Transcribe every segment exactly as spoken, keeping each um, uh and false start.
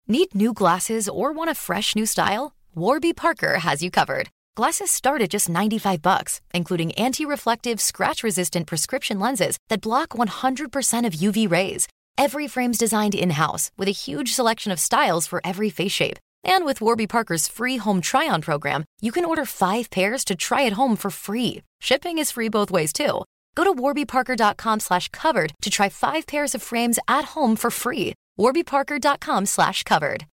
Need new glasses or want a fresh new style? Warby Parker has you covered. Glasses start at just ninety-five bucks, including anti-reflective, scratch-resistant prescription lenses that block one hundred percent of U V rays. Every frame's designed in-house with a huge selection of styles for every face shape. And with Warby Parker's free home try-on program, you can order five pairs to try at home for free. Shipping is free both ways, too. Go to warbyparker.com slash covered to try five pairs of frames at home for free. warbyparker.com slash covered.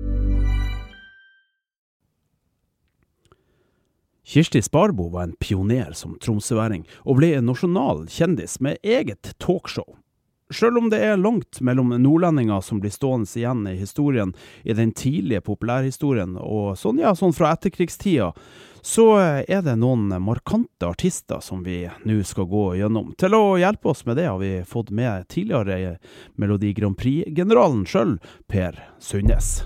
Kirsti Sparbo var en pioner som tromsøværing og ble en nasjonal kjendis med eget talkshow. Selv om det er langt mellom nordlendinger som blir stående igjen i historien i den tidlige populærhistorien og sånn, ja, sånn fra etterkrigstida, så er det noen markante artister som vi nå skal gå gjennom. Til å hjelpe oss med det har vi fått med tidligere Melodi Grand Prix-generalen selv, Per Sundnes.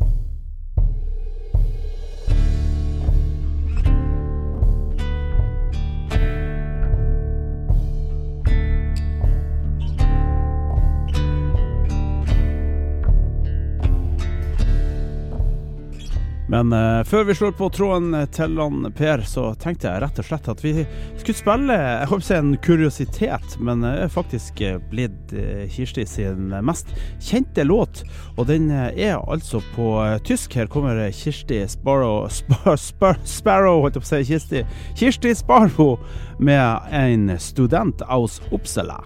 Men uh, før vi slår på tråden til han Per, så tenkte jeg rett og slett at vi skulle spille, jeg håper si en kuriositet, men det er faktisk blitt uh, Kirsti sin mest kjente låt, og den er altså på uh, tysk. Her kommer Kirsti Sparrow, Spar, Spar, Sparrow, holdt jeg på å si, Kirsti, Kirsti Sparrow med en student aus Uppsala.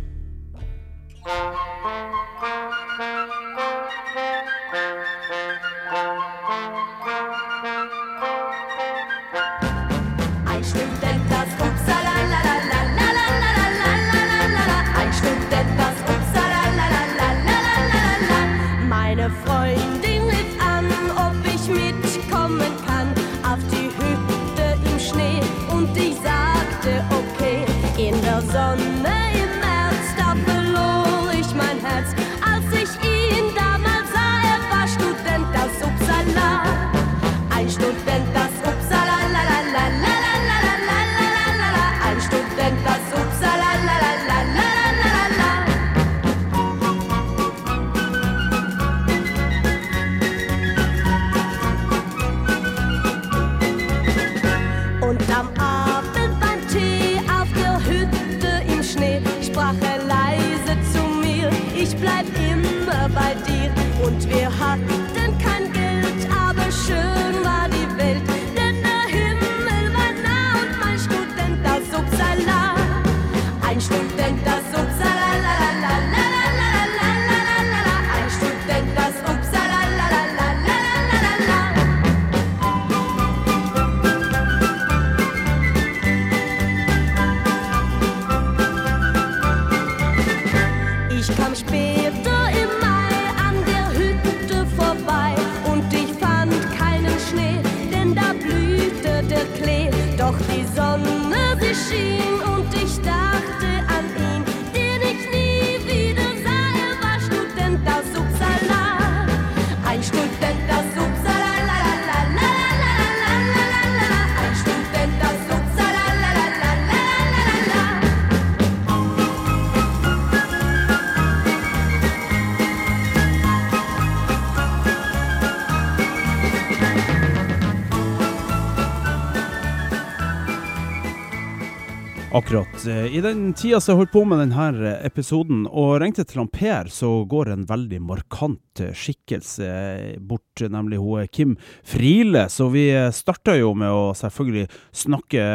Akkurat. I den tida så jeg holdt på med denne episoden og ringte til han Per, så går en veldig markant skikkelse bort, nemlig hun Kim Friele. Så vi startet jo med å selvfølgelig snakke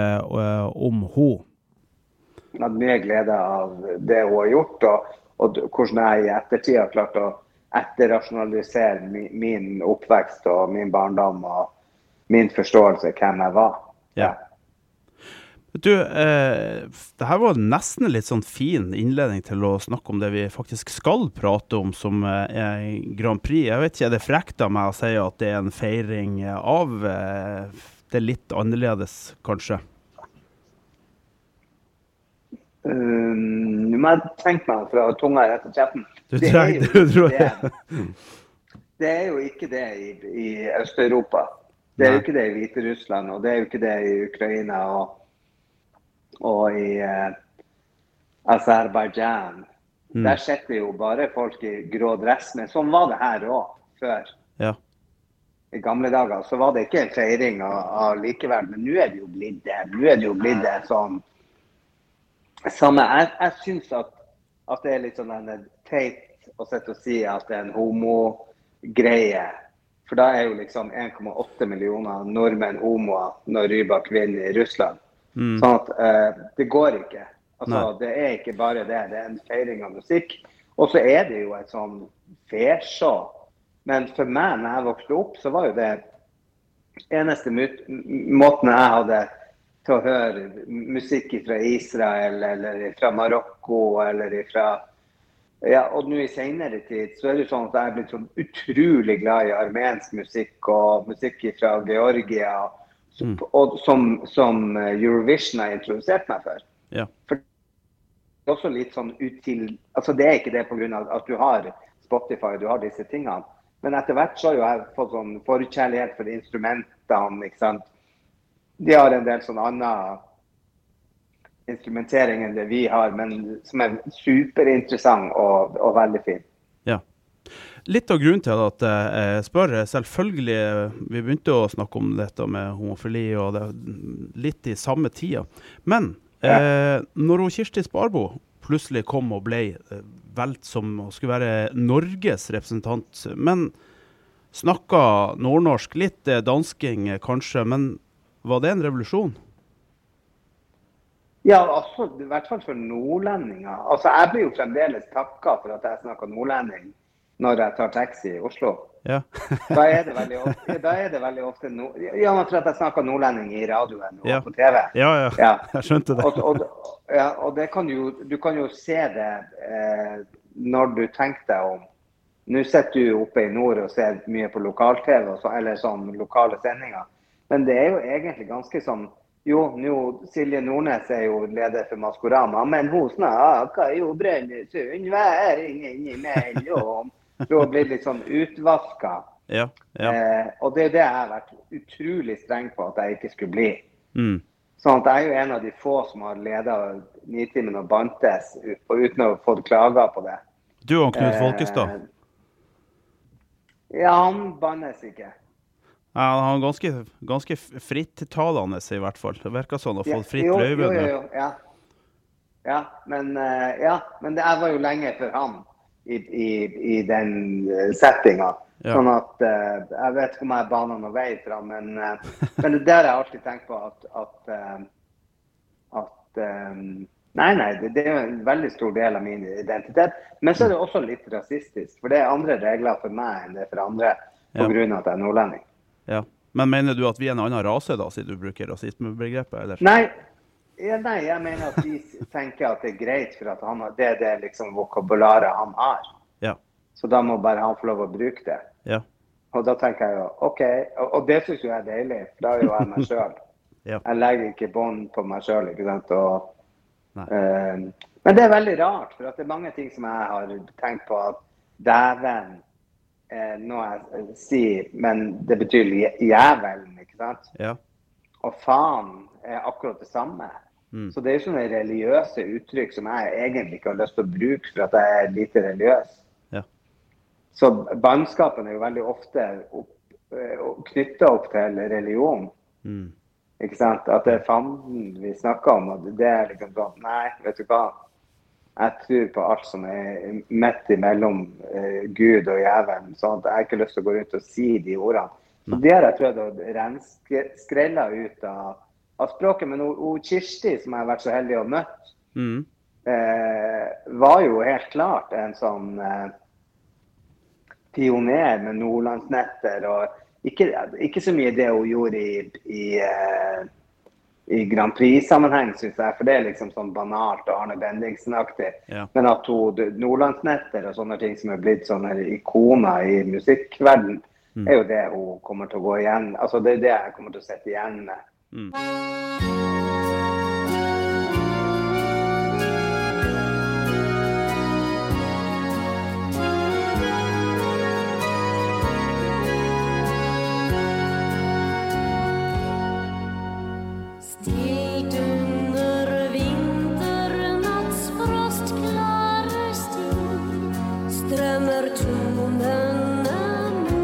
om hun. Jeg hadde mye glede av det hun har gjort, og, og hvordan jeg i ettertid har klart å etterrasjonalisere min, min oppvekst og min barndom og min forståelse hvem jeg var. Ja. Vet du, eh, det her var nesten litt sånn fin innledning til å snakke om det vi faktisk skal prate om, som er Grand Prix. Jeg vet ikke, er det frekt av meg å si at det er en feiring av eh, det litt annerledes, kanskje? Um, nå må jeg tenke meg fra tunga rett og kjetten. Du trenger, du tror det. Det er jo ikke det i, i Øst-Europa. Det er jo ikke det i Hviterussland, og det er jo ikke det i Ukraina, og og i uh, Azerbaijan. Mm. Der sitter jo bare folk i grå dress, men sånn var det her også. før. Ja. I gamle dager så var det ikke en feiring av, av likeverd, men nå er det jo blitt det. Nå er det jo blitt det sånn. Samme, jeg, jeg synes at, at det er litt sånn en teit å sette og si at det er en homogreie. For da er jo liksom en komma åtte millioner nordmenn homoer når Rybak vinner i Russland. Mm. Sånn at uh, det går ikke. Altså, Nei. Det er ikke bare det. Det er en feiring av musikk. Og så er det jo et sånn fesjå. Men for meg, når jeg vokste opp, så var jo det eneste måten jeg hadde til å høre musikk fra Israel, eller fra Marokko, eller fra... Ja, og nå i senere tid, så er det sånn at jeg er blitt sånn utrolig glad i armensk musikk, og musikk fra Georgia, mm. og som, som Eurovision har introdusert meg for. Ja. For det er også litt sånn ut til... Altså, det er ikke det på grunn av at du har Spotify, du har disse tingene. Men etter hvert så har jo jeg fått sånn forkjærlighet for instrumentene, ikke sant? De har en del sånn annen instrumentering enn det vi har, men som er superinteressant og, og veldig fin. Ja. Litt av grunnen til at jeg spør, selvfølgelig, vi begynte å snakke om dette med homofili og det litt i samme tida. Men ja. eh, når hun Kirsti Sparbo plutselig kom og ble valgt som å skulle være Norges representant, men snakket nordnorsk, litt dansking kanskje, men var det en revolusjon? Ja, altså, i hvert fall for nordlendinger. Altså, jeg blir jo fremdeles takket for at jeg snakker nordlending når jeg tar taxi i Oslo. Ja. da, er det veldig ofte, da er det veldig ofte no, ja, for at jeg snakker nordlending i radioen og ja. På T V. Ja, ja, ja. Jeg skjønte det. Og, og, ja, og det kan jo, du kan jo se det eh, når du tenker deg om. Nå sitter du oppe i nord og ser mye på lokal-T V, så, eller sånn lokale sendinger. Men det er jo egentlig ganske sånn, jo, nå, Silje Nordnes er jo leder for Maskorama, men hun snakker jo Brønnøysund væring innimellom. Du har blitt litt sånn utvasket. Ja, ja. Eh, og det er det jeg har vært utrolig streng på at jeg ikke skulle bli. Mm. Sånn at jeg er jo en av de få som har ledet Nitimen og Bantes og uten å få klager på det. Du og Knut Folkestad? Eh, ja, han bannes ikke. Ja, han har ganske, ganske frittalende i hvert fall. Det virker sånn å få fritt ja, jo, løyve. Jo, jo, jo, ja. Ja, men, uh, ja, men det var jo lenge for han. I, i, i den settinga. Ja. Sånn at, uh, jeg vet ikke om jeg baner noe vei fra, men, uh, men det der har jeg alltid tenkt på at, at, uh, at um, nei, nei, det, det er jo en veldig stor del av min identitet, men så er det også litt rasistisk, for det er andre regler for meg enn det for andre, på ja. Grunn av at jeg er nordlending. Ja, men mener du at vi er en annen rase da, siden du bruker rasismebegrepet, eller? Nei, Ja, nei, jeg mener at de tenker at det er greit for at han har, det er det liksom vokabularet han har. Ja. Så da må bare han få lov å bruke det. Ja. Og da tenker jeg jo, ok, og, og det synes jo jeg er deilig, for da er jo jeg meg selv. Ja. Jeg legger ikke bånd på meg selv, ikke sant? Og, uh, men det er veldig rart, for at det er mange ting som jeg har tenkt på at dæven er noe jeg sier, men det betyr jævelen, ikke sant? Ja. Og faen er akkurat det samme. Mm. Så det er jo sånne religiøse uttrykk som jeg egentlig ikke har lyst til å bruke for at jeg er lite religiøs. Ja. Så bannskapen er jo veldig ofte opp, knyttet opp til religion. Mm. Ikke sant? At det er fanden vi snakker om, og det er liksom sånn, nei, vet du hva? Jeg tror på alt som er midt imellom uh, Gud og jævelen, sånn at jeg har ikke lyst til å gå ut og si de ordene. Så det har jeg prøvd å renskrella ut av, av språket, men hun Kirsti, som jeg har vært så heldig å møte, mm. eh, var jo helt klart en sånn eh, pioner med Nordlandsnetter, og ikke, ikke så mye det hun gjorde i, i, eh, i Grand Prix-sammenheng, synes jeg, for det er liksom sånn banalt og Arne Bendiksen-aktig. Ja. Men at hun, Nordlandsnetter og sånne ting som er blitt sånne ikoner i musikkverden, mm. er jo det hun kommer til å gå igjen. Altså det er det jeg kommer til å sette igjen med. Mm. Stilt under vinternatts frostklare stig strømmer tonen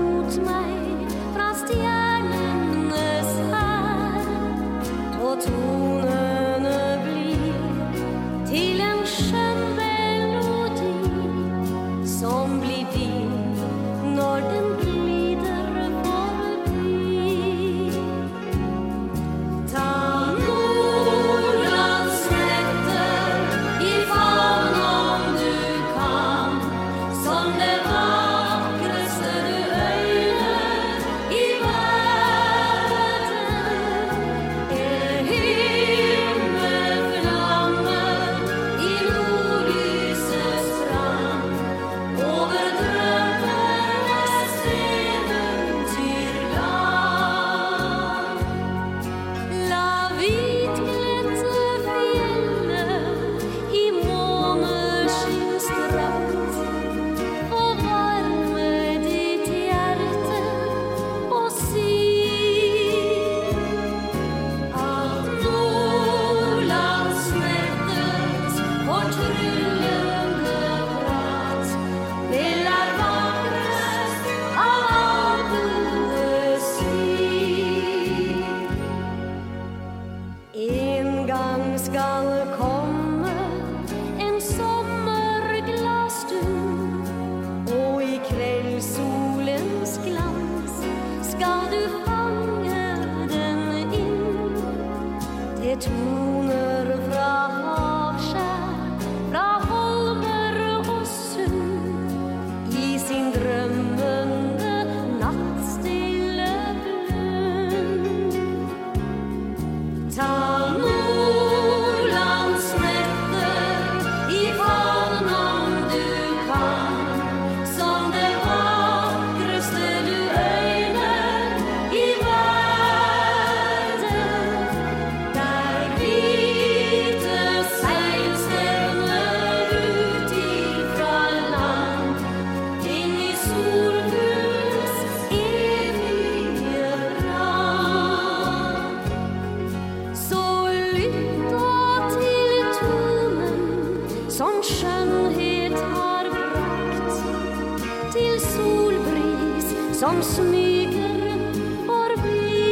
med toner fra havskjær, fra holmer og sund, i sin drømmende nattstille blund. Ta Nordlands netter i favn om du kan, som det vakreste du øyner i verden. Der hvite seil stevner ut ifra land, inn i solfuglens evige rand. Så lytt da til tonen som skjønnhet har brakt, til solbris som smyger forbi.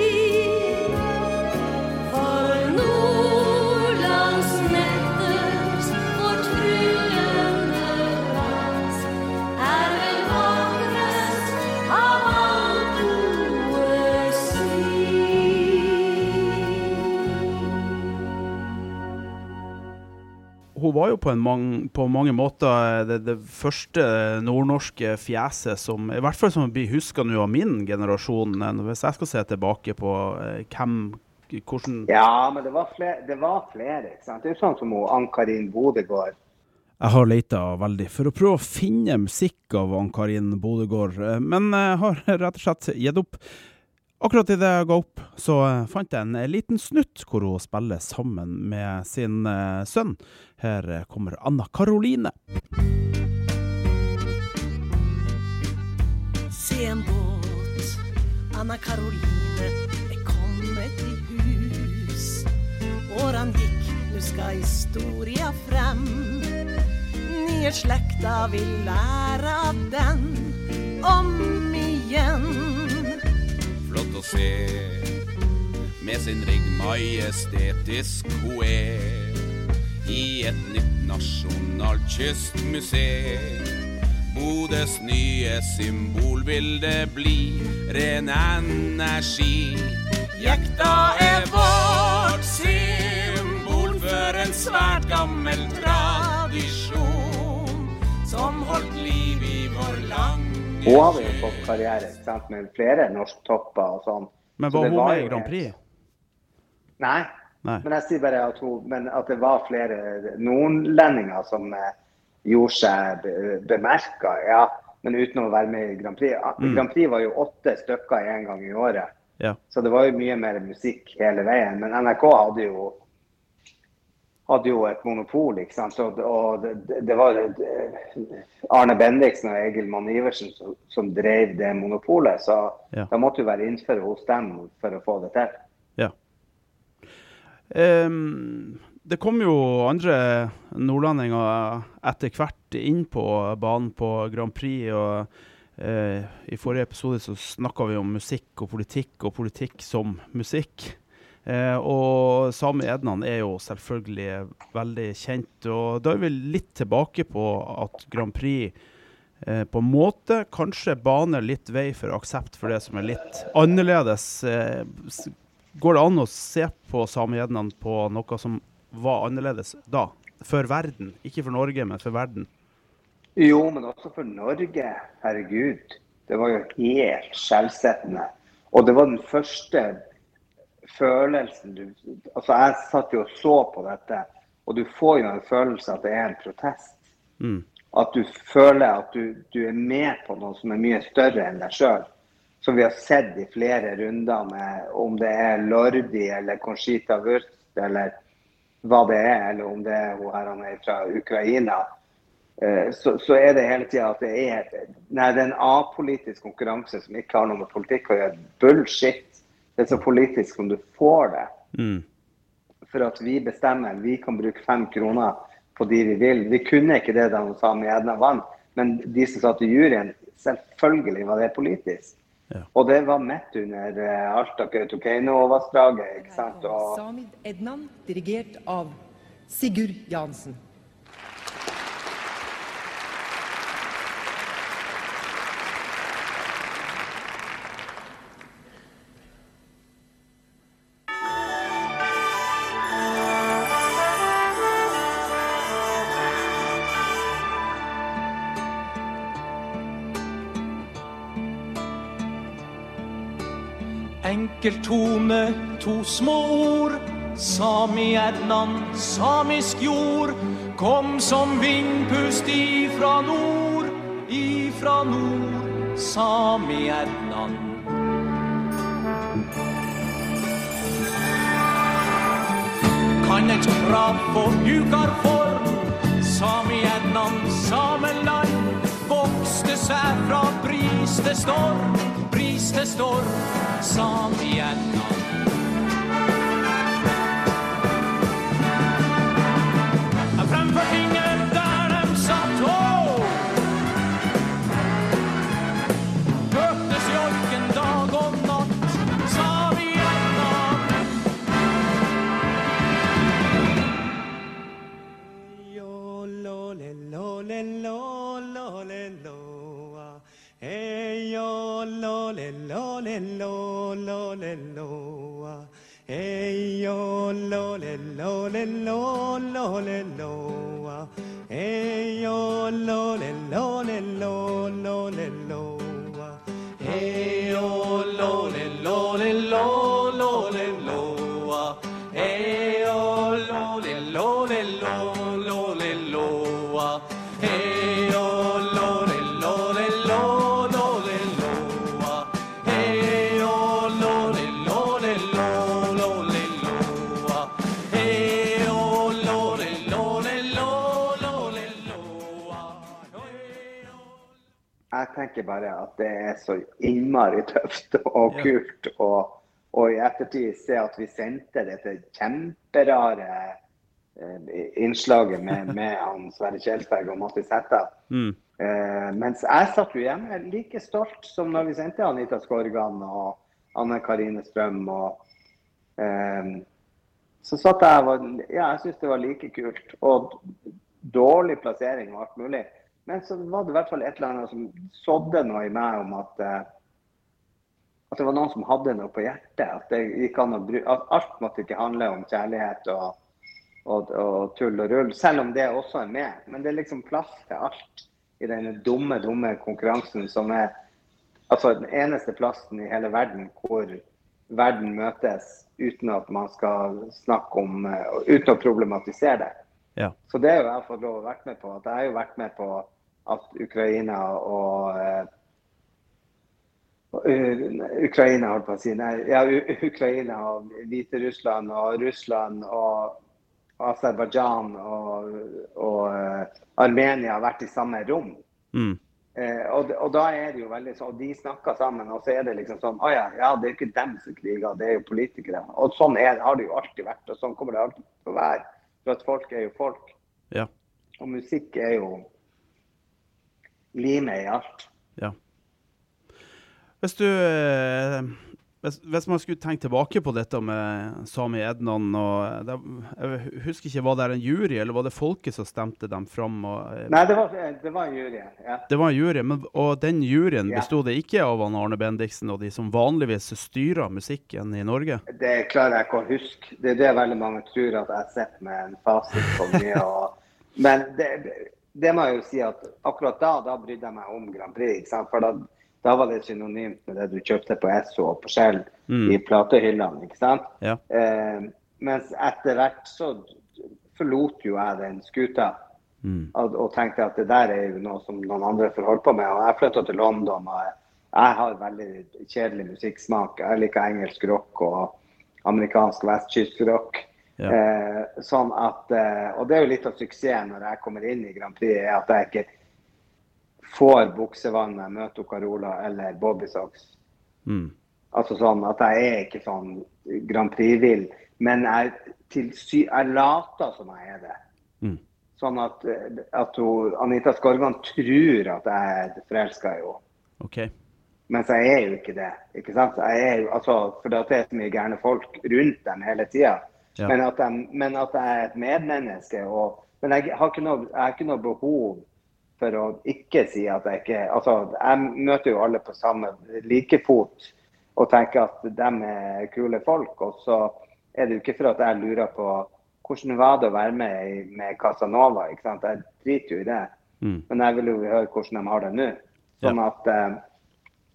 For Nordlands netters fortryllende ras er vel vakrest av all poesi. Hun var jo på, en mang, på mange måter det, det første nordnorske fjeset som, i hvert fall som blir husket nå av min generasjon, hvis jeg skal se tilbake på eh, hvem, hvordan... Ja, men det var flere, det var flere, ikke sant? Det er jo sånn som hun, Ann-Karin Bodegård. Jeg har letet veldig for å prøve å finne musikk av Ann-Karin Bodegård, eh, men jeg har rett og slett gitt opp. Akkurat i det jeg ga opp, så eh, fant jeg en eh, liten snutt hvor hun spiller sammen med sin eh, sønn. Her eh, kommer Anna Karoline. Se en båt, Anna Karoline er kommet i hus. Åren gikk, nu skal historia frem. Nye slekta vil lære av den om igjen. Flott å se, med sin rigg majestetisk hun er, i et nytt nasjonalt kystmuseum. Bodøs nye symbol vil det bli, ren energi. Jekta er vårt symbol for en svært gammel tradisjon, som holdt liv i vår lange. Hun hadde jo fått karriere, ikke sant, med flere norsk topper og sånn. Men Så var det hun var med jo i Grand helt- Prix? Nei. Nei. Men jeg sier bare at, hun, men at det var flere nordlendinger som eh, gjorde seg be- bemerket, ja, men uten å være med i Grand Prix. Ah, Mm. Grand Prix var jo åtte stykker en gang i året, Ja. så det var jo mye mer musikk hele veien. Men N R K hadde jo, hadde jo et monopol, ikke sant? Og, og det, det var eh, Arne Bendiksen og Egil Mann Iversen som, som drev det monopolet, så Ja. da måtte jo være innenfor hos dem for å få det til. Ja. Ehm, det kom jo andre nordlendinger etter hvert inn på banen på Grand Prix, og eh, i forrige episode så snakket vi om musikk og politikk, og politikk som musikk. Eh, og Sami Ednan er jo selvfølgelig veldig kjent, og da er vi litt tilbake på at Grand Prix eh, på en måte kanskje baner litt vei for aksept for det som er litt annerledes. Eh, s- går det an å se på Sami Ednan på noe som var annerledes da, for verden, ikke for Norge, men for verden? Jo, men også for Norge, herregud. Det var jo helt skjellsettende. Og det var den første følelsen du... Altså, jeg satt jo og så på dette, og du får jo en følelse at det er en protest. Mm. At du føler at du, du er med på noe som er mye større enn deg selv. Som vi har sett i flere runder med, om det er Lordi eller Conchita Wurst, eller hva det er, eller om det er hun her han er fra Ukraina. Eh, Så, så er det hele tiden at det er, nei, det er en apolitisk konkurranse som ikke har noe med politikk å gjøre. Bullshit. Det er så politisk som du får det. Mm. For at vi bestemmer, vi kan bruke fem kroner på de vi vil. Vi kunne ikke det da Sami Ednan vant, men de som satt i juryen, selvfølgelig var det politisk. Ja. Og det var midt under uh, Alta-Kautokeino-vassdraget, ikke sant? Og Sami Ednan, dirigert av Sigurd Jansen. Enkeltone, to små ord, Sami Ednan, samisk jord, kom som vindpust ifra nord, ifra nord, Sami Ednan. Kan et krav på hukarform, Sami Ednan, sameland, vokste seg fra briste storm, briste storm, Sami Ednan. Fremfor tinger der dem satt hå, hørtes joiken dag og natt, Sami Ednan. Jo, lo, le, lo, le, lo, lo, le, lo, ah. Hey, yo, lo, le, lo, le, lo, lo, le, lo, ah. Hey, yo, lo, le, lo, le, lo, lo, le, lo, ah. Hey, yo, lo, le, lo, le, lo, lo, le, lo, ah. Hey, yo, lo, le, lo, le, lo, lo, le, lo, ah. Hey, yo, lo, le, lo, le, lo, lo, le, lo, ah. Hey, yo, lo, le, lo, le, lo, lo, le, lo, ah. Hey, yo, lo, le, lo, le, lo, lo, le, lo, ah. Hey, yo, lo, le, lo, le, lo, lo, le, lo, ah. Hey, yo. Jeg tenker bare at det er så innmari tøft og Ja. kult, og, og i ettertid se at vi sendte dette kjemperare eh, innslaget med, med han Sverre Kjelsberg og Matti Sæther. Mm. Eh, mens jeg satt jo hjemme like stolt som når vi sendte Anita Skorgan og Anne Karine Strøm. Og, eh, så satt jeg og var, ja, jeg synes det var like kult, og dårlig plassering og alt mulig. Men så var det i hvert fall et eller annet som sådde noe i meg om at, eh, at det var noen som hadde noe på hjertet. At, det gikk an å bry, at alt måtte ikke handle om kjærlighet og, og, og tull og rull, selv om det også er med. Men det er liksom plass til alt i denne dumme, dumme konkurransen som er altså den eneste plassen i hele verden hvor verden møtes uten at man skal snakke om, uh, uten å problematisere det. Ja. Så det er jo jeg fått lov å vært med på. At jeg har jo vært med på at Ukraina og uh, Ukraina, holdt på å si, nei, ja, Ukraina og Hviterussland og Russland og Aserbajdsjan og, og uh, Armenia har vært i samme rom. Mm. Eh, og, og da er det jo veldig sånn, og de snakker sammen, og så er det liksom sånn, å ja, ja, det er ikke dem som kriger, det er jo politikere. Og sånn er, har det jo alltid vært, og sånn kommer det alltid til å være. For at folk er jo folk. Ja. Og musikk er jo limet i alt. Ja. Hvis du eh, hvis, hvis man skulle tenke tilbake på dette med Sami Ednan, og det, jeg husker ikke, var det en jury, eller var det folket som stemte dem fram? Og, eh, Nei, det var, det var en jury, ja. Det var en jury, men, og den juryen Ja. bestod det ikke av han Arne Bendiksen og de som vanligvis styrer musikken i Norge? Det klarer jeg ikke å huske. Det er det veldig mange tror at jeg sitter med en fasit på mye. Og, men det, det, det må jeg jo si at akkurat da, da brydde jeg meg om Grand Prix, ikke sant? For da, da var det synonymt med det du kjøpte på Esso og på Shell Mm. i platehyllene, ikke sant? Ja. Eh, mens etter hvert så forlot jo jeg den skuta Mm. og, og tenkte at det der er jo noe som noen andre får holde på med. Og jeg flyttet til London, og jeg, jeg har veldig kjedelig musikksmak. Jeg liker engelsk rock og amerikansk vestkystrock. Ja. Eh, sånn at, eh, og det er jo litt av suksessen når jeg kommer inn i Grand Prix, er at jeg ikke får buksevann når jeg møter Carola eller Bobby Sox. Mm. Altså sånn at jeg er ikke sånn Grand Prix-vill, men jeg, til sy jeg later som jeg er det. Mm. Sånn at, at hun, Anita Skorgan tror at jeg er forelsket i henne. Ok. Mens jeg er jo ikke det, ikke sant? Jeg er jo, altså, for det er så mye gærne folk rundt dem hele tiden. Ja. Men, at jeg, men at jeg er et medmenneske, og, men jeg har, ikke noe, jeg har ikke noe behov for å ikke si at jeg ikke, altså jeg møter jo alle på samme likefot, og tenker at de er kule folk, og så er det jo ikke for at jeg lurer på hvordan var det å være med i, med Casanova, ikke sant? Jeg driter jo i det, Mm. men jeg vil jo høre hvordan de har det nå. Sånn Ja. at, eh,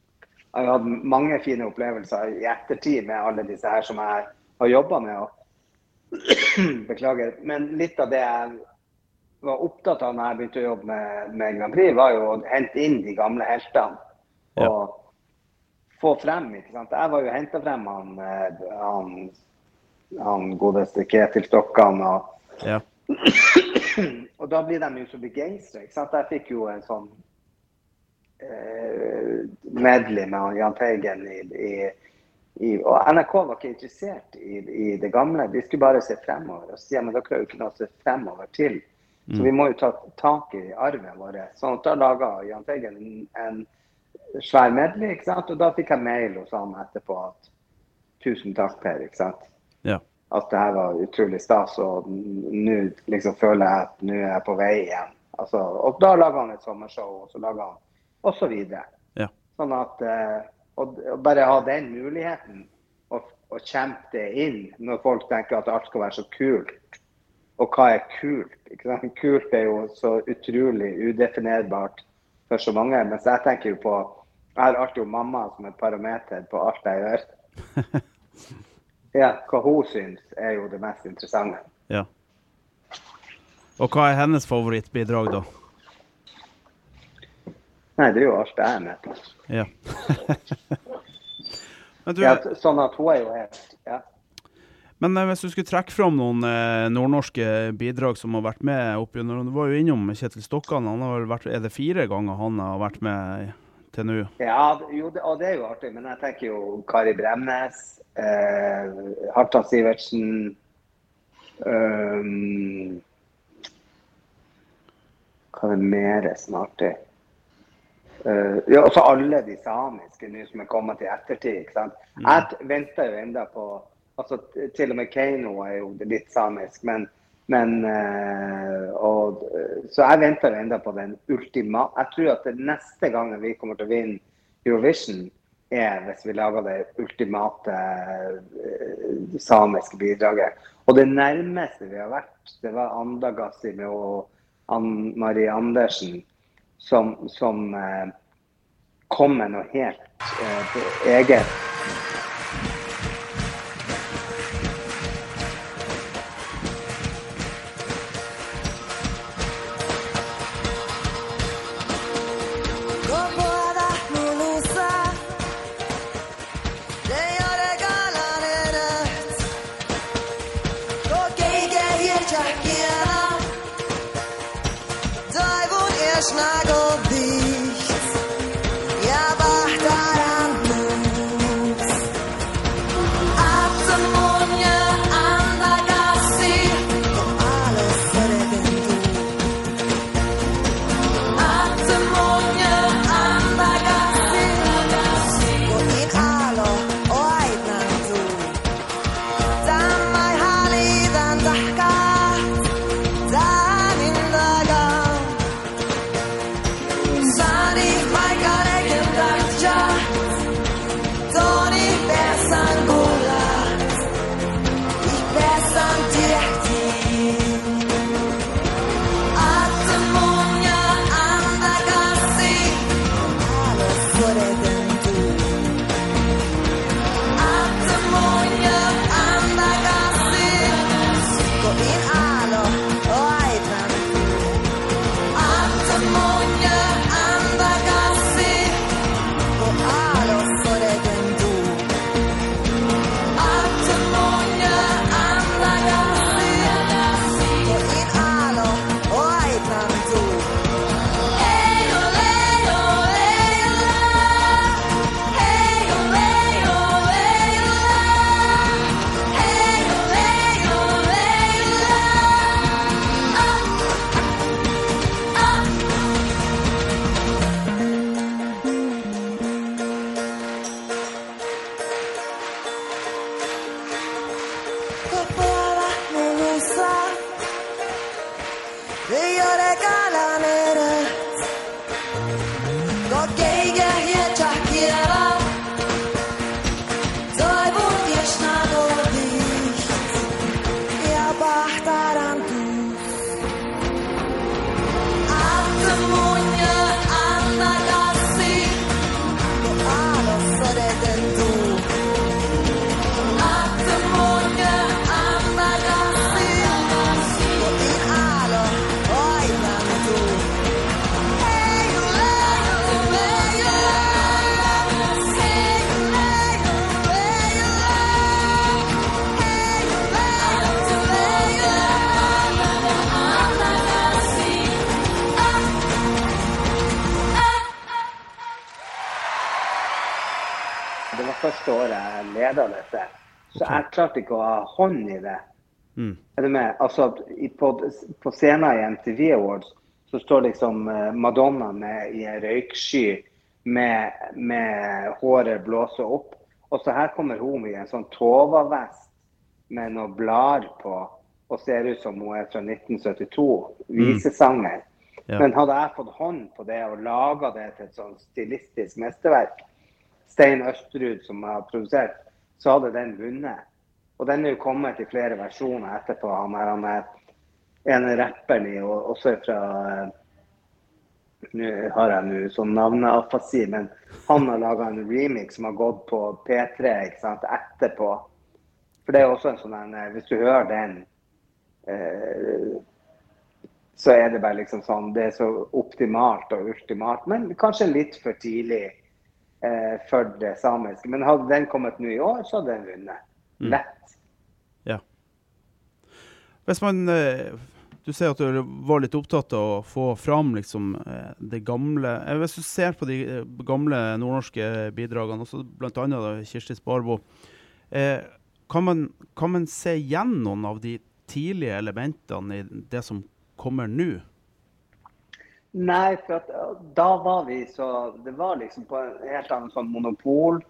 jeg har hatt mange fine opplevelser i ettertid med alle disse her som jeg har jobbet med. Og beklager, men litt av det jeg var opptatt av når jeg begynte å jobbe med, med Grand Prix, var jo å hente inn de gamle heltene. Og ja. Få frem, ikke sant? Jeg var jo hentet frem han, han, han godeste Ketil Stokkan. Og, ja. og da blir de jo så begeistret, ikke sant? Jeg fikk jo en sånn eh, medley med Jahn Teigen i, i I, og N R K var ikke interessert i, i det gamle, de skulle bare se fremover og si, ja, men dere har jo ikke noe å se fremover til, mm. så vi må jo ta tak i arven vår. Sånn at da laget Jahn Teigen en, en svær medley, ikke sant? Og da fikk jeg mail hos han etterpå at tusen takk Per, ikke sant? Ja. At det her var utrolig stas, og nå liksom føler jeg at nå er jeg på vei igjen. Altså, og da laget han et sommershow, og så laget han, og så videre. Ja. Sånn at... Eh, Og bare ha den muligheten og, og kjempe det inn når folk tenker at alt skal være så kult. Og hva er kult? Ikke sant? Kult er jo så utrolig udefinerbart for så mange. Men så jeg tenker jo på, jeg har alltid jo mamma som et parameter på alt jeg gjør. Ja, hva hun synes er jo det mest interessante. Ja. Og hva er hennes favorittbidrag da? Nei, det er jo alt det er med på. Ja. Men du, ja, sånn at hun er jo helt, ja. Men hvis du skulle trekke fram noen eh, nordnorske bidrag som har vært med opp gjennom, du var jo innom Ketil Stokkan, han har vel vært, er det fire ganger han har vært med til nå? Ja, jo, det, og det er jo artig, men jeg tenker jo Kari Bremnes, eh, Hartan Sivertsen, um, hva er det mer som er artig? Uh, ja, også alle de samiske nu som er kommet til ettertid, ikke sant? Mm. Jeg venter jo enda på, altså til og med Keino er jo litt samisk, men, men uh, og, så jeg venter jo enda på den ultimate, jeg tror at det neste gangen vi kommer til å vinne Eurovision er hvis vi lager det ultimate uh, samiske bidraget. Og det nærmeste vi har vært, det var Andagassi med og Ann-Marie Andersen, som, som eh, kom med noe helt eh, eget. Det var første året jeg ledet dette. Så okay. Jeg klarte ikke å ha hånd i det. Mm. Er du med? Altså, på, på scenen i M T V Awards så står liksom Madonna med, i en røyksky med, med håret blåser opp. Og så her kommer hun i en sånn Tova-vest med noen blader på og ser ut som hun er fra nitten syttito, visesanger. Mm. Ja. Men hadde jeg fått hånd på det og laget det til et sånn stilistisk mesterverk, Stein Østerud som har produsert, så hadde den vunnet. Og den er jo kommet i flere versjoner etterpå. Han er, han er en rapperen i, og også fra, nå har jeg nå sånn navneafasi, men han har laget en remix som har gått på P tre, ikke sant, etterpå. For det er også en sånn, hvis du hører den, eh, så er det bare liksom sånn, det er så optimalt og ultimalt, men kanskje litt for tidlig eh, for det samiske. Men hadde den kommet nå i år, så hadde den vunnet. Lett. Mm. Ja. Hvis man, eh, du ser at du var litt opptatt av å få fram liksom eh, det gamle, eh, hvis du ser på de eh, gamle nordnorske bidragene, også blant annet da, Kirsti Sparbo, eh, kan, man, kan man se igjen noen av de tidlige elementene i det som kommer nå? Nei, for at, da var vi så, det var liksom på en helt annen sånn monopolgreie.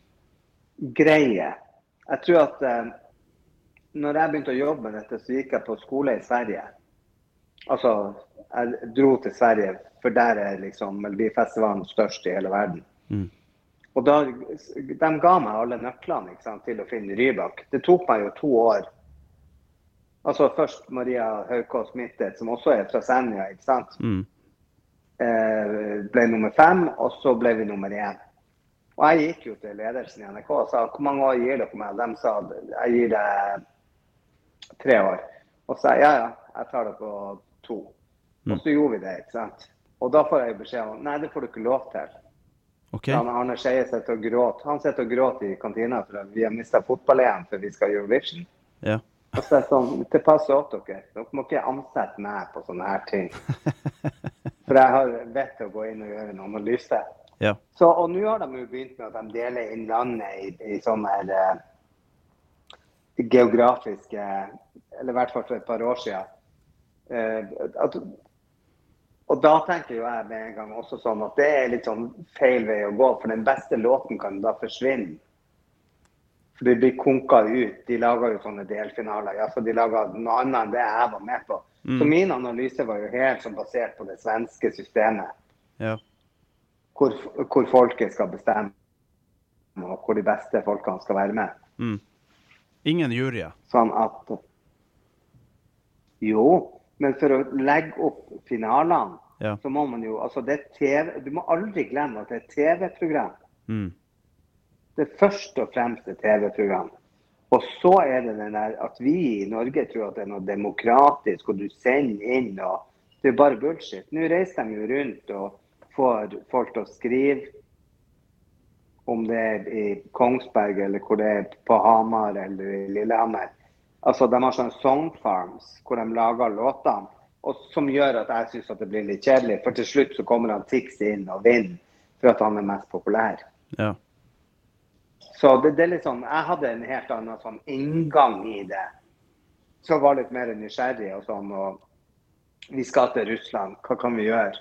Jeg tror at eh, når jeg begynte å jobbe med dette, så gikk jeg på skole i Sverige. Altså, jeg dro til Sverige, for der er liksom Melodifestivalen størst i hele verden. Mm. Og da, de ga meg alle nøklene, ikke sant, til å finne Rybak. Det tok meg jo to år. Altså først Maria Haukås Mittet, som også er fra Senja, ikke sant? Mm. Eh, ble nummer fem, og så ble vi nummer én. Og jeg gikk jo til ledelsen i N R K og sa, hvor mange år gir dere meg? De sa, jeg gir deg tre år. Og sa, ja, ja, jeg tar det på to. Mm. Og så gjorde vi det, ikke sant? Og da får jeg beskjed om, nei, det får du ikke lov til. Okay. Han Arne Skeie sitter og gråt. Han sitter og gråt i kantina for at vi har mistet fotball-E M for vi skal gjøre Eurovision. Ja. Og så er det sånn, det passer åt dere. Dere må ikke ansette meg på sånne her ting. For jeg har vett til å gå inn og gjøre en analyse. Ja. Så, og nå har de jo begynt med at de deler inn landet i, i sånne her, eh, geografiske, eller i hvert fall for et par år siden. Eh, at, og da tenker jo jeg med en gang også sånn at det er litt sånn feil vei å gå, for den beste låten kan da forsvinne. For de blir konket ut, de lager jo sånne delfinaler, ja, så de lager noe annet enn det jeg var med på. Mm. Så min analyse var jo helt sånn basert på det svenske systemet. Ja. Hvor, hvor folket skal bestemme, og hvor de beste folkene skal være med. Mm. Ingen jury. Sånn at, jo, men for å legge opp finalene, ja. Så må man jo, altså det er T V, du må aldri glemme at det er T V-program. Mm. Det er først og fremst et T V-program. Og så er det den der at vi i Norge tror at det er noe demokratisk, og du sender inn, og det er bare bullshit. Nå reiser de jo rundt og får folk til å skrive, om det er i Kongsberg, eller hvor det er på Hamar, eller i Lillehammer. Altså, de har sånne song farms, hvor de lager låtene, og som gjør at jeg synes at det blir litt kjedelig, for til slutt så kommer han Tix inn og vinner, for at han er mest populær. Ja. Så det, det er litt sånn, jeg hadde en helt annen sånn inngang i det. Så var litt mer nysgjerrig og sånn, og vi skal til Russland, hva kan vi gjøre?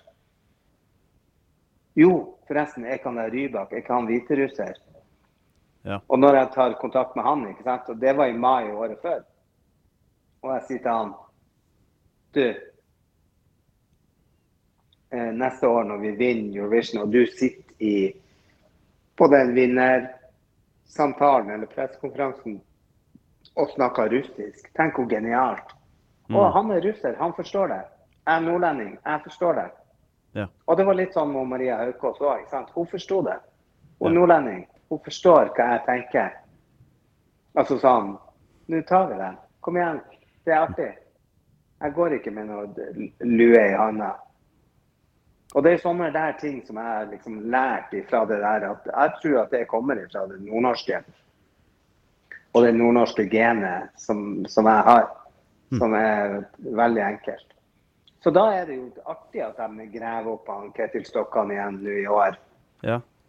Jo, forresten, jeg kan ha Rybak, jeg kan ha hviterusser. Ja. Og når jeg tar kontakt med han, ikke sant, og det var i mai året før, og jeg sier til han, du, eh, neste år når vi vinner Eurovision, og du sitter i, på den vinnersamtalen eller presskonferansen og snakker russisk, tenk hvor genialt. Mm. Og han er russer, han forstår det. Jeg er nordlending, jeg forstår det. Ja. Og det var litt sånn med Maria Haukås også, ikke sant? Hun forstod det. Hun er ja. Nordlending, hun forstår hva jeg tenker. Altså sånn, nå tar vi det. Kom igjen, det er artig. Jeg går ikke med noe lue i handa. Og det er sånne der ting som jeg har liksom lært ifra det der, at jeg tror at det kommer ifra det nordnorske. Og det nordnorske genet som, som jeg har, mm. som er veldig enkelt. Så da er det jo artig at de graver opp han Ketil Stokkan igjen nå i år. Ja.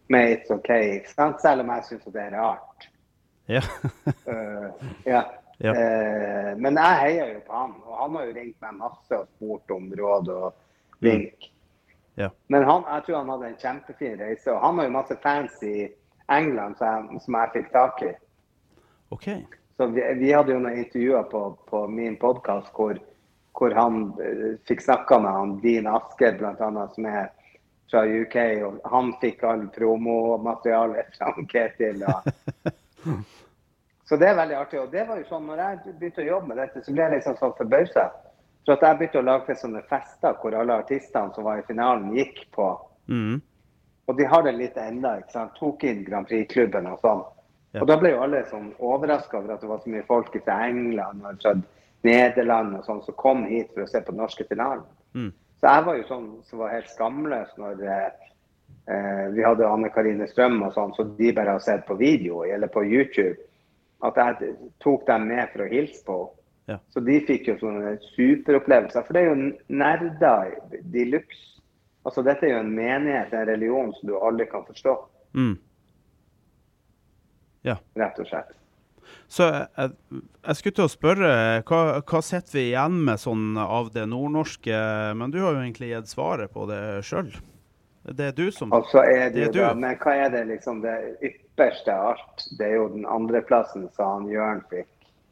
med It's Okay, ikke sant? Selv om jeg synes at det er rart. Ja. uh, ja. Ja. Uh, men jeg heier jo på han, og han har jo ringt meg masse og spurt om råd og vink. Mm. Ja. Men han, jeg tror han hadde en kjempefin reise, og han har jo masse fans i England som jeg, som jeg fikk tak i. Ok. Så vi, vi hadde jo noen intervjuer på, på min podcast hvor, hvor han uh, fikk snakket med han, Dean Asker blant annet, som er fra U K, og han fikk all promomateriale fra Ketil. Og... Så det er veldig artig, og det var jo sånn, når jeg begynte å jobbe med dette, så ble jeg liksom sånn forbauset. Så at jeg begynte å lage sånne fester hvor alle artistene som var i finalen gikk på. Mm. Og de har det litt enda, ikke sant? Tok inn Grand Prix-klubben og sånn. Ja. Og da ble jo alle sånn overrasket over at det var så mye folk fra England og fra Nederland og sånn, som kom hit for å se på den norske finalen. Mm. Så jeg var jo sånn som var helt skamløs når eh, vi hadde Anne-Karine Strøm og sånn, så de bare har sett på video eller på YouTube. At jeg tok dem med for å hilse på. Ja. Så de fikk jo sånne superopplevelser. For det er jo nerder de luxe. Altså dette er jo en menighet, en religion som du aldri kan forstå. Mm. Ja. Rett og slett. Så jeg, jeg skulle til å spørre, hva, hva setter vi igjen med sånn av det nordnorske? Men du har jo egentlig gitt svaret på det selv. Det er du som... Altså er det, det er jo da, men hva er det liksom det ypperste av alt? Det er jo den andre plassen som han Jørn fikk.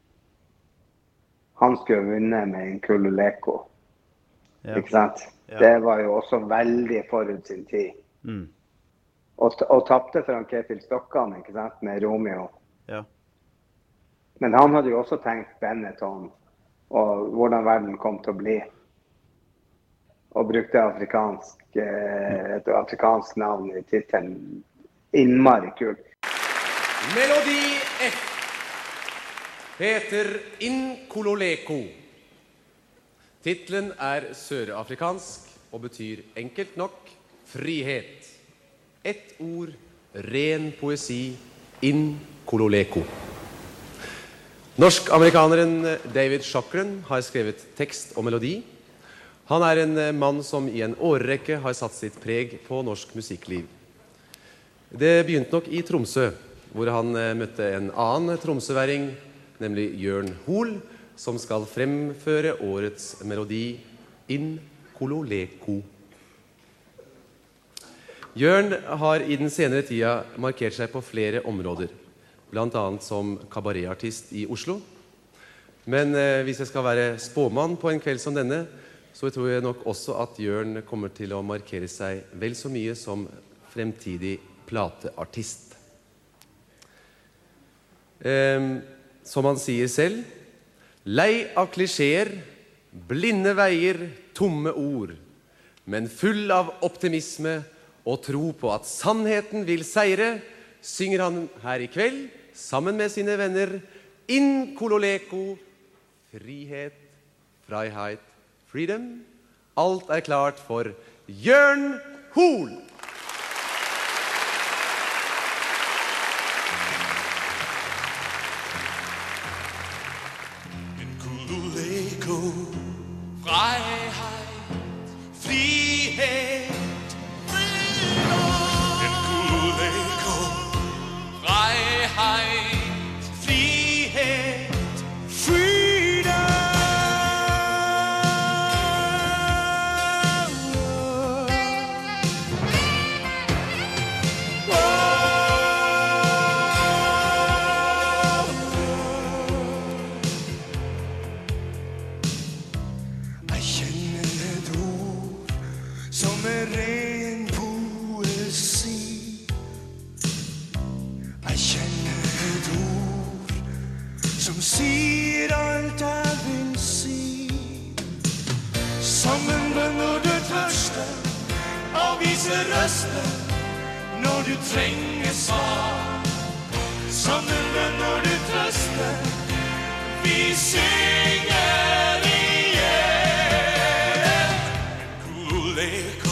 Han skulle vunne med en Kululeko. Ja. Ikke sant? Ja. Det var jo også veldig forut sin tid. Mm. Og, og tappte for han Ketil Stokkan, ikke sant? Med Romeo. Ja. Men han hadde jo også tenkt Benetton, og hvordan verden kom til å bli. Og brukte afrikansk, eh, et afrikansk navn i titelen. Innmari kult. Melodi F heter Inkololeko. Titlen er sørafrikansk og betyr enkelt nok frihet. Et ord, ren poesi, Inkololeko. Norsk-amerikaneren David Shockren har skrevet tekst og melodi. Han er en mann som i en årrekke har satt sitt preg på norsk musikkliv. Det begynte nok i Tromsø, hvor han møtte en annen tromsøværing, nemlig Jørn Hoel, som skal fremføre årets melodi Inkololeko. Jørn har i den senere tida markert seg på flere områder, blant annet som kabaretartist i Oslo. Men eh, hvis jeg skal være spåmann på en kveld som denne, så tror jeg nok også at Jørn kommer til å markere seg vel så mye som fremtidig plateartist. Eh, som han sier selv, lei av klisjeer, blinde veier, tomme ord, men full av optimisme og tro på at sannheten vil seire, synger han her i kveld, sammen med sine venner, Inkololeko, frihet, freiheit, freedom. Alt er klart for Jørn Hoel. Inkololeko, freiheit, frihet, Freiheit, Frihet, Freedom. Jeg kjenner et ord som er ren poesi. Jeg kjenner et ord som sier alt jeg vil si. Som en bønn når du tørster, avviser røster når du trenger svar. Som en bønn når du trøster, vi synger igjen. Inkololeko,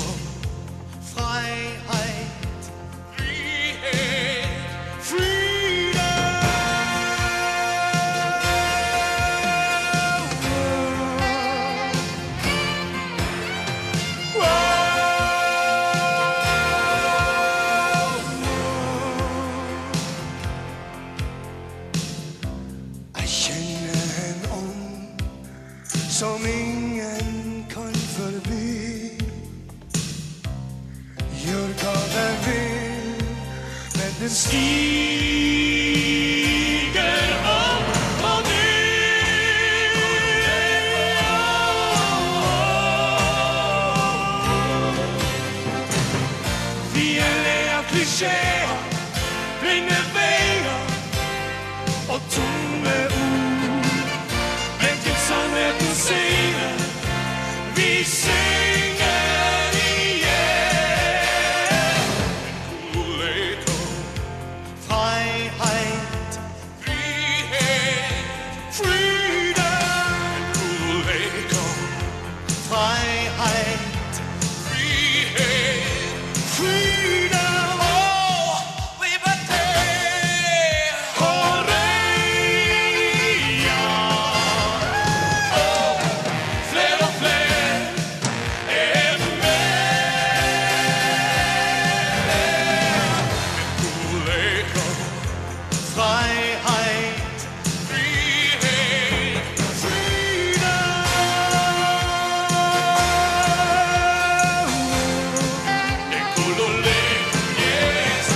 freiheit, frihet, freedom. som ingen kan forby. Gjør hva den vil, men den stiger opp på ny. Vi er lei av klisjéer, blinde veier og tomme ord. Men til sannheten sier vi synger igjen. Koleto, freiheit, frihet, freedom. Koleto, freiheit, frihet, freedom. Oh, liberté, Korea. Oh, fler og fler er med. Koleto, freiheit, frihet, freedom. Ekolole, yes,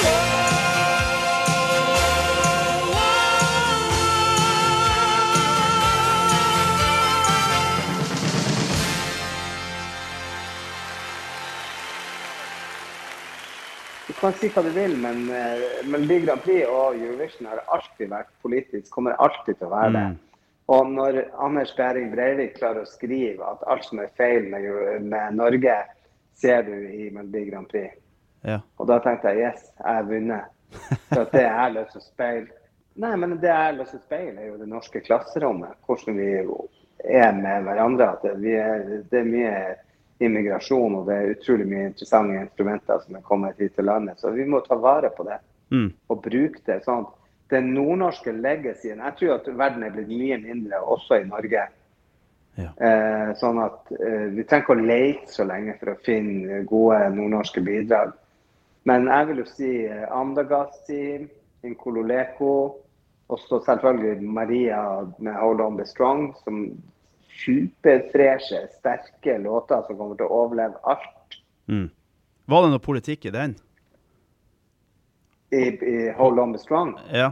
Du kan si hva du vil, men eh, Melodi Grand Prix og Eurovision har alltid vært politisk, kommer alltid til å være det. Og når Anders Behring Breivik klarer å skrive at alt som er feil med, Euro- med Norge, ser du i Melodi Grand Prix. Ja. Og da tenkte jeg, yes, jeg har vunnet. For at det jeg har lyst til å speile. Nei, men det jeg har lyst til å speile er jo det norske klasserommet. Hvordan vi er med hverandre. At det, vi er, det er mye immigrasjon, og det er utrolig mye interessante instrumenter som er kommet hit til landet. Så vi må ta vare på det, Mm. og bruke det sånn. Den nordnorske legacyen, jeg tror at verden er blitt mye mindre, også i Norge. Ja. Eh, sånn at eh, vi trenger ikke å lete så lenge for å finne gode nordnorske bidrag. Men jeg vil jo si eh, Andagasti, Inkololeko, og så selvfølgelig Maria med Hold On Be Strong, som superfreshe, sterke låter som kommer til å overleve alt. Mm. Var det noe politikk i den? I, i Hold On Be Strong. Ja.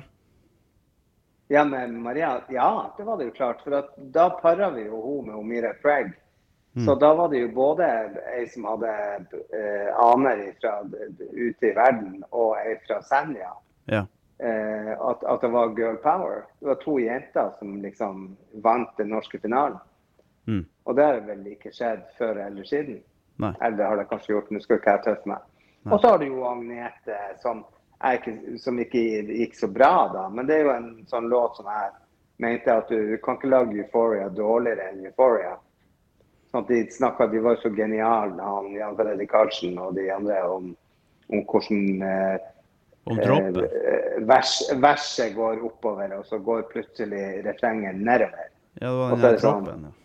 Ja, med Maria, ja, det var det jo klart, for at da paret vi jo hun med Omira Craig. Så da var det jo både ei som hadde eh, aner fra ute i verden, og ei fra Senja. Ja. Eh, at, at det var girl power. Det var to jenter som liksom vant den norske finalen. Mm. Og det har vel ikke skjedd før eller siden. Nei. Eller det har det kanskje gjort, nå skal ikke jeg tøffe meg. Og så har du jo Agnete, som, er ikke, som ikke gikk så bra da, men det er jo en sånn låt som jeg mente at du, du kan ikke lage Euphoria dårligere enn Euphoria. Sånn at de snakket, de var så geniale, han Jan Fredrik Karlsen og de andre, om, om hvordan eh, Om droppet. eh, vers, verset går oppover, og så går plutselig refrengen nedover. Ja, det var Og den så er her det sånn. droppen. Ja.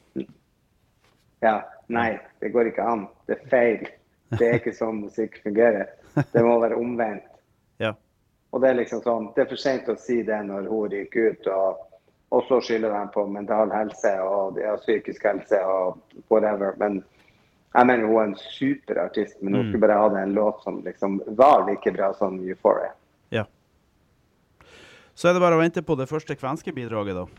Ja, nei, det går ikke an. Det er feil. Det er ikke sånn musikk fungerer. Det må være omvendt. Ja. Og det er liksom sånn, det er for sent å si det når hun ryker ut, og, og så skylder de på mental helse og ja, psykisk helse og whatever. Men jeg mener hun er en superartist, men hun Mm. skulle bare ha en låt som liksom var like bra som Euphoria. Ja. Så er det bare å vente på det første kvenske bidraget da.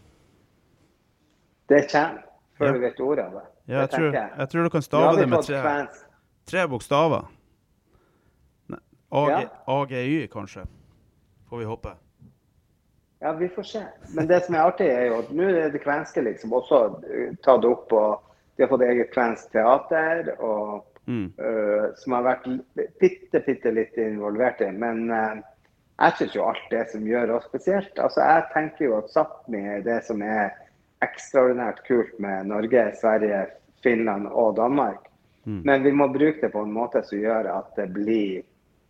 Det kommer, før Ja. du vet ordet av det. Ja, jeg Det tror, tenker jeg tror du kan Nå stave har vi det med fått tre, kvensk. tre bokstaver. Nei, A G, Ja. A G Y kanskje. Får vi håpe. Ja, vi får se. Men det som er artig er jo at nå er det kvenske liksom også uh, tatt opp, og de har fått eget kvensk teater, og, Mm. uh, som har vært li- bitte, bitte litt involvert i. Men uh, jeg synes jo alt det som gjør oss spesielt. Altså, jeg tenker jo at Sápmi er det som er ekstraordinært kult med Norge, Sverige, Finland og Danmark. Mm. Men vi må bruke det på en måte som gjør at det blir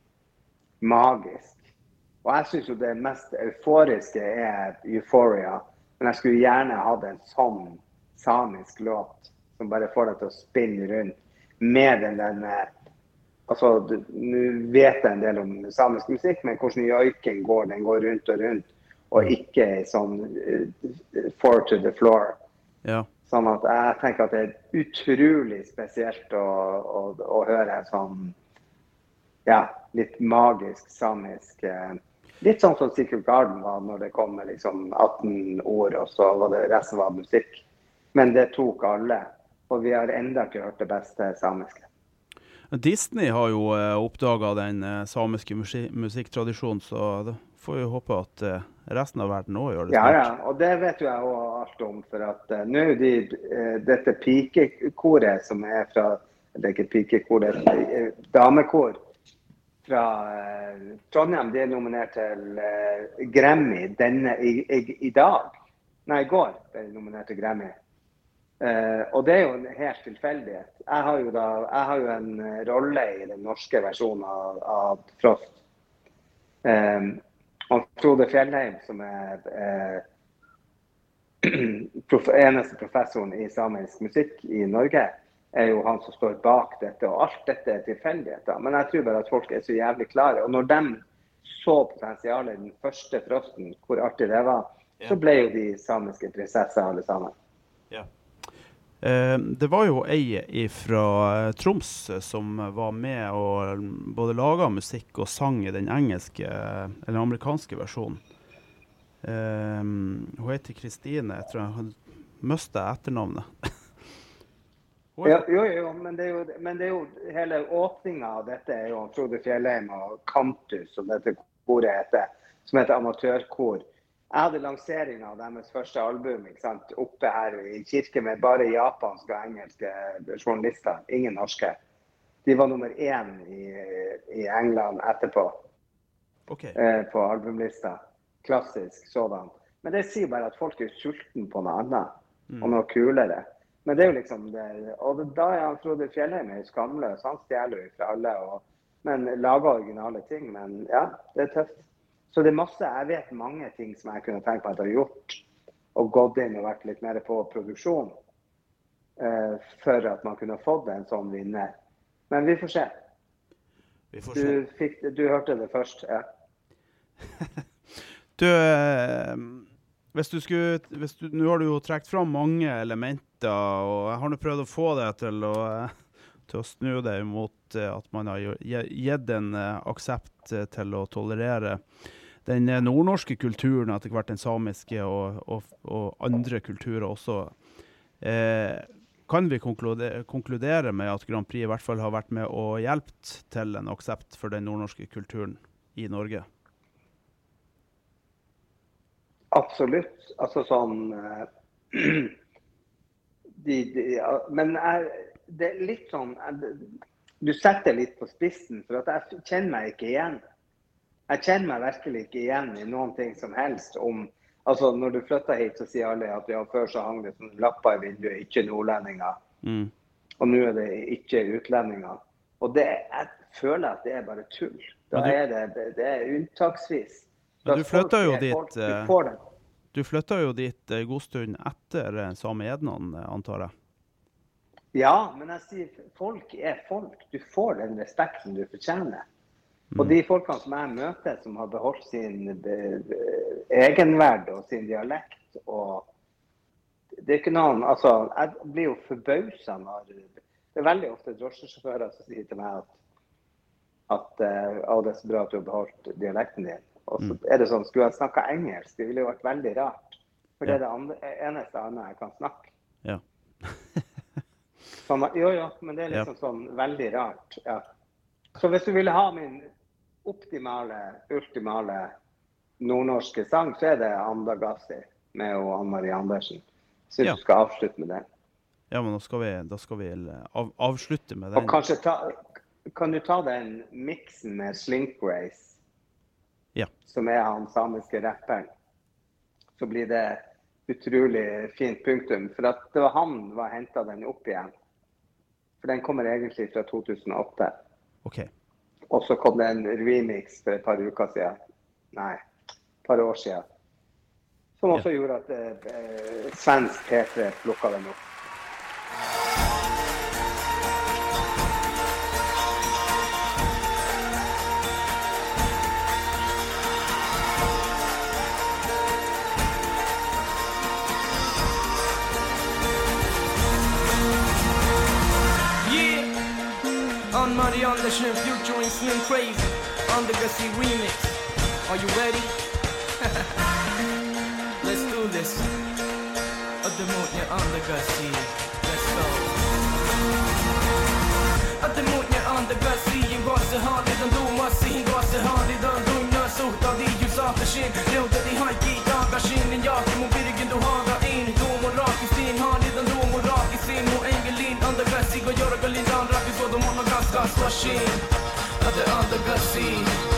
magisk. Og jeg synes jo det mest euforiske er Euphoria, men jeg skulle gjerne hatt en sånn samisk låt som bare får deg til å spinne rundt med den der, altså, du- nå vet jeg en del om samisk musikk, men hvordan joiken går, den går rundt og rundt, og ikke i sånn uh, four to the floor. Ja. Sånn at jeg tenker at det er utrolig spesielt å, å, å høre sånn, ja, litt magisk samisk. Eh, litt sånn som Secret Garden var når det kom med liksom atten ord, og så var det resten var musikk. Men det tok alle, og vi har enda ikke hørt det beste samiske. Disney har jo eh, oppdaget den eh, samiske musik musikktradisjonen, så da får vi håpe at eh, resten av verden også gjør det Ja, snart. ja, og det vet jo jeg også alt om, for at uh, nå er de, uh, dette pikekoret som er fra, det er ikke pikekoret, uh, damekor fra uh, Trondheim, de er nominert til uh, Grammy denne, i, i, i dag, nei, i går er de nominert til Grammy. Uh, og det er jo en helt tilfeldighet. Jeg har jo, da, jeg har jo en uh, rolle i den norske versjonen av, av Frost. Um, og Frode Fjellheim, som er uh, prof eneste professoren i samisk musikk i Norge, er jo han som står bak dette, og alt dette er tilfeldigheter. Men jeg tror bare at folk er så jævlig klare, og når de så potensialet i den første Frosten, hvor artig det var, ja. Så ble jo de samiske prinsesser alle sammen. Ja. Eh, det var jo ei fra Troms som var med og både laget musikk og sang i den engelske, eller amerikanske versjonen. Eh, hun heter Kristine, jeg tror hun møste etternavnet. Ja, jo, jo, men det, er jo, men det er jo hele åpningen av dette er jo Frode Fjellheim og Kantus, som dette koret heter, som heter amatørkor. Jeg hadde lanseringen av deres første album, ikke sant, oppe her i kirke med bare japanske og engelske journalister, ingen norske. De var nummer én i, i England etterpå, okay. eh, på albumlista. Klassisk sådan. Men det sier bare at folk er sulten på noe annet, mm. og noe kulere. Men det er jo liksom det, og da er han Frode Fjellheim er jo skamløs, han stjeler jo fra alle, og, men lager originale ting, men ja, det er tøft. Så det er masse, jeg vet mange ting som jeg kunne tenkt meg at jeg har gjort, og gått inn og vært litt mer på produksjon, eh, for at man kunne fått en sånn vinner. Men vi får se. Vi får se. Du, fikk, du hørte det først, ja. Du, eh, hvis du skulle, hvis du, nå har du jo trekt fram mange elementer, og jeg har nå prøvd å få deg til å, til å snu deg mot at man har gitt en aksept til å tolerere den nordnorske kulturen, etter hvert den samiske og, og, og andre kulturer også. Eh, kan vi konkludere, konkludere med at Grand Prix i hvert fall har vært med og hjulpet til en aksept for den nordnorske kulturen i Norge? Absolutt. Altså sånn... Uh, de, de, ja, men er, det er litt sånn... Er, du setter litt på spissen, for at jeg kjenner meg ikke igjen. Jeg kjenner meg virkelig ikke igjen i noen ting som helst om... Altså, når du flytter hit, så sier alle at ja, før så hang det sånn lapper i vinduet, ikke nordlendinger. Mm. Og nå er det ikke utlendinger. Og det, jeg føler at det er bare tull. Da du, er det, det, det er unntaksvis. Men du flytter jo dit... Folk, du får det. Du flytter jo dit god stund etter Sami Ednan, antar jeg. Ja, men jeg sier, folk er folk. Du får den respekten du fortjener. Mm. Og de folkene som jeg møter, som har beholdt sin be, be, egenverd og sin dialekt, og det er ikke noen, altså, jeg blir jo forbauset når, det er veldig ofte drosjesjåfører som sier til meg at, at uh, oh, det er så bra at du har beholdt dialekten din. Og så er det sånn, skulle jeg snakket engelsk, det ville jo vært veldig rart. For det er det andre, eneste annet jeg kan snakke. Ja. Sånn, jo, jo, men det er liksom ja. Sånn veldig rart. Ja. Så hvis du ville ha min optimale, ultimale nordnorske sang, så er det Andagassi med og Ann-Marie Andersen. Så ja. Du skal avslutte med det. Ja, men da skal vi, da skal vi av, avslutte med den. Og kanskje ta, kan du ta den mixen med Slink Race? Ja. Som er han samiske rapperen, så blir det utrolig fint punktum. For at det var han som hentet den opp igjen. For den kommer egentlig fra to tusen og åtte. Ok. Og så kom det en remix for et par uker siden. Nei, et par år siden. Som også ja. Gjorde at eh, svensk P tre plukket den opp. Slim featuring Slim Crazy on the Gussie remix. Are you ready? Let's do this. At the moon, you're on the Gussie. Let's go. At the moon, you're on the Gussie. You got the heart, you don't do much. You got the heart, you don't do nothing. So, that you saw the shin. Know that the high key, dog, a shin. And y'all can move it again to Haga in. Do more rock, you see, hard, you don't do more rock. You see, more Engelin on the Gussie. Go, you're a girl in down, rock, you saw the one of gas, gas, machine. At the on the Gussie.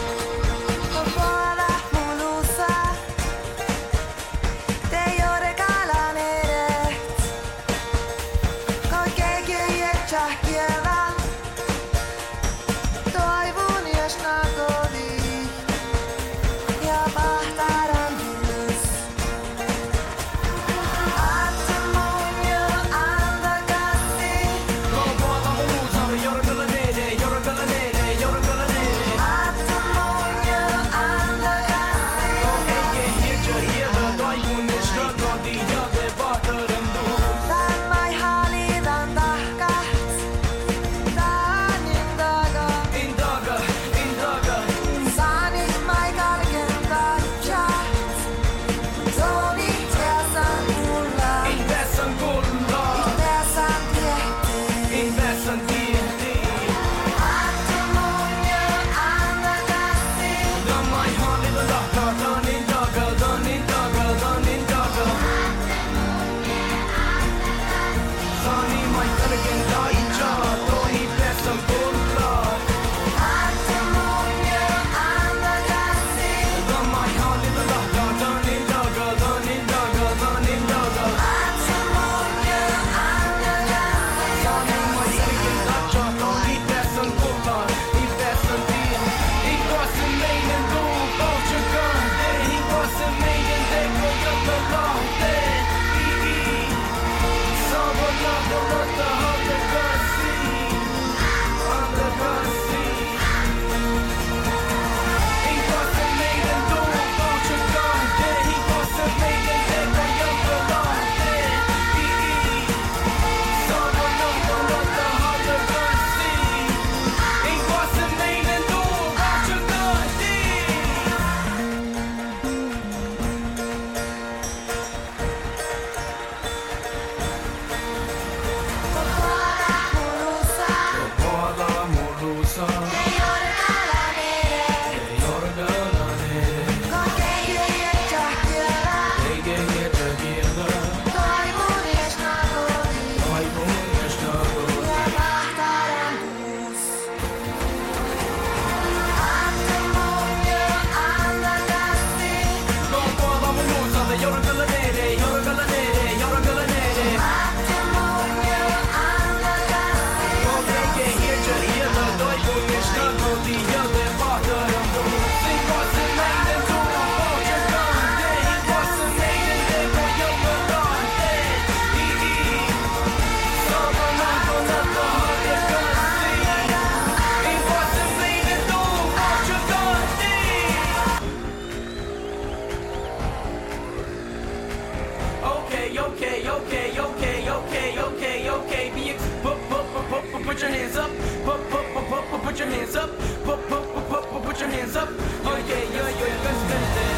Put your hands up, put, put, put, put, put, put your hands up, put, put, put, put, put, put your hands up. Oh yeah, yeah, yeah, let's do that.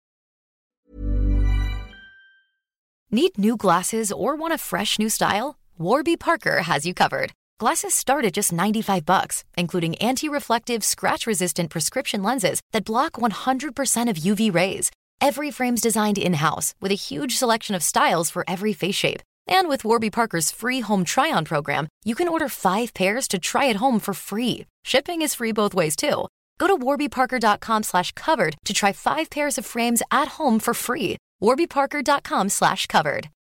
Need new glasses or want a fresh new style? Warby Parker has you covered. Glasses start at just ninety-five bucks, including anti-reflective, scratch-resistant prescription lenses that block one hundred percent of U V rays. Every frame's designed in-house with a huge selection of styles for every face shape. And with Warby Parker's free home try-on program, you can order five pairs to try at home for free. Shipping is free both ways, too. Go to warbyparker.com slash covered to try five pairs of frames at home for free. warbyparker.com slash covered.